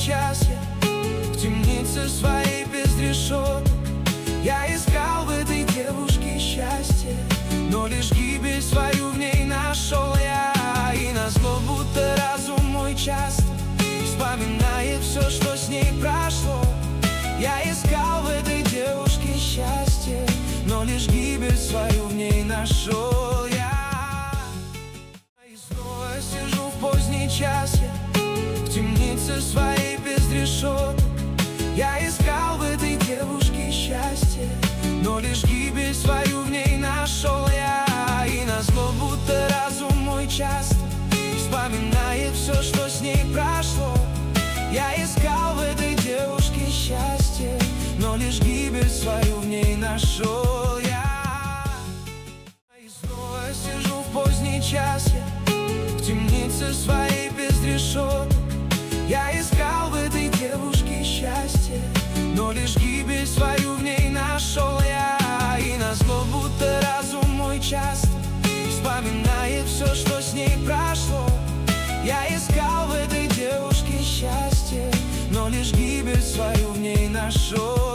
одночасье, в темнице своей без решеток. Я искал в этой девушке счастье, но лишь гибель свою в ней нашел я. И назло, будто разум мой часто вспоминает все, что с ней прошло. Я искал в этой девушке счастье, но лишь гибель свою в ней нашел я. И снова сижу в поздний час я, в темнице своей без решеток. Я искал в этой девушке счастье, но лишь гибель свою в ней нашел я. И назло, будто разум мой часто вспоминает все, что с ней прошло. Я искал в этой девушке счастье, но лишь гибель свою в ней нашел я. И снова сижу в поздний час я, в темнице своей без решеток. Я искал в этой девушке счастье, но лишь гибель свою в ней нашел я. И назло, будто разум мой часто вспоминает все, что с ней прошло. Я искал в этой девушке счастье, но лишь гибель свою в ней нашел.